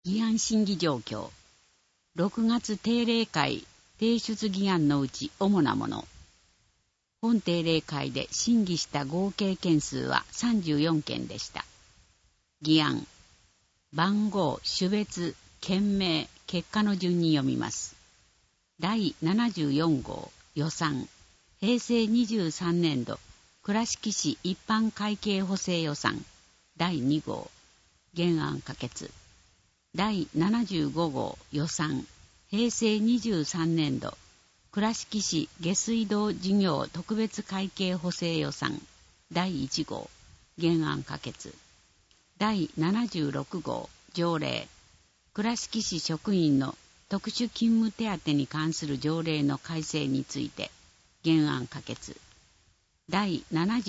議案審議状況。6月定例会提出議案のうち主なもの。本定例会で審議した合計件数は34件でした。議案。番号、種別、件名、結果の順に読みます。第74号予算。平成23年度倉敷市一般会計補正予算。第2号。原案可決。第75号予算平成23年度倉敷市下水道事業特別会計補正予算第1号原案可決。第76号条例倉敷市職員の特殊勤務手当に関する条例の改正について原案可決。第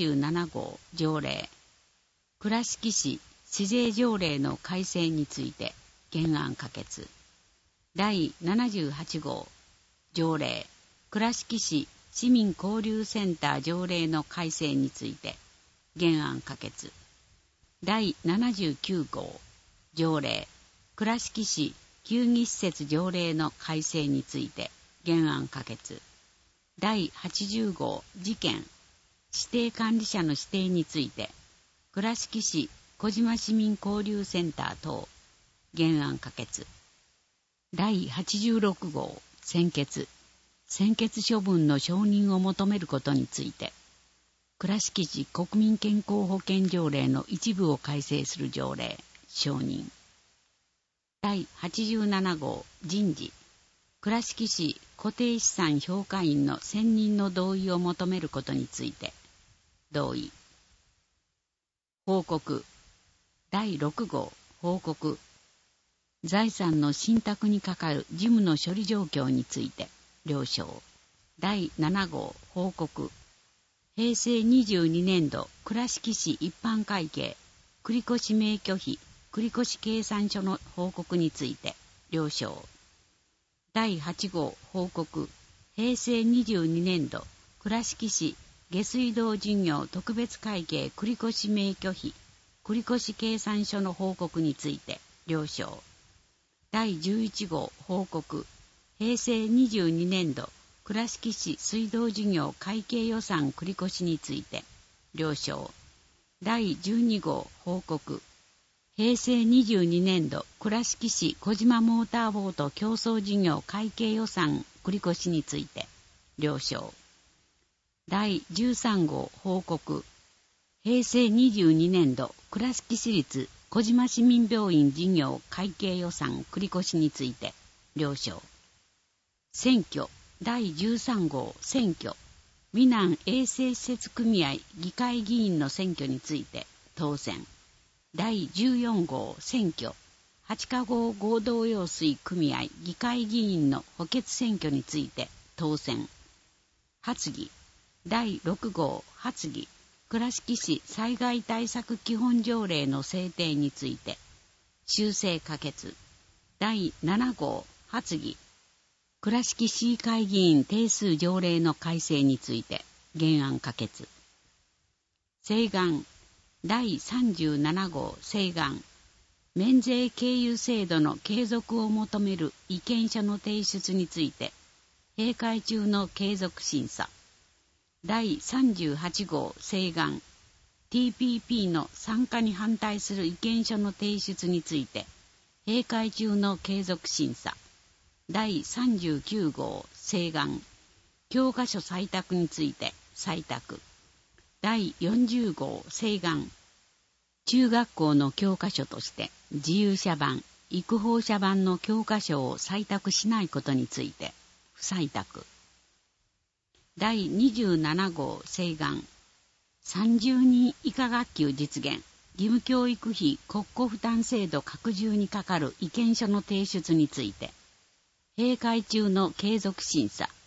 77号条例倉敷市市税条例の改正について原案可決。第78号条例倉敷市市民交流センター条例の改正について原案可決。第79号条例倉敷市球技施設条例の改正について原案可決。第80号事件指定管理者の指定について倉敷市小島市民交流センター等原案可決。第86号専決処分の承認を求めることについて倉敷市国民健康保険条例の一部を改正する条例承認。第87号人事倉敷市固定資産評価員の選任の同意を求めることについて同意。報告第6号報告財産の信託にかかる事務の処理状況について了承。第7号報告平成22年度倉敷市一般会計繰越免許費繰越計算書の報告について了承。第8号報告平成22年度倉敷市下水道事業特別会計繰越免許費繰越計算書の報告について了承。第11号報告平成22年度倉敷市水道事業会計予算繰越について了承。第12号報告平成22年度倉敷市小島モーターボート競争事業会計予算繰越について了承。第13号報告平成22年度倉敷市立小島市民病院事業会計予算繰越について了承。選挙第13号選挙美南衛生施設組合議会議員の選挙について当選。第14号選挙八ヶ郷合同用水組合議会議員の補欠選挙について当選。発議第6号発議倉敷市災害対策基本条例の制定について修正可決。第7号発議倉敷市議会議員定数条例の改正について原案可決。請願第37号請願免税経由制度の継続を求める意見書の提出について閉会中の継続審査。第38号請願 TPP の参加に反対する意見書の提出について閉会中の継続審査。第39号請願教科書採択について採択。第40号請願中学校の教科書として自由社版育法社版の教科書を採択しないことについて不採択。第27号請願30人以下学級実現義務教育費国庫負担制度拡充に係る意見書の提出について閉会中の継続審査。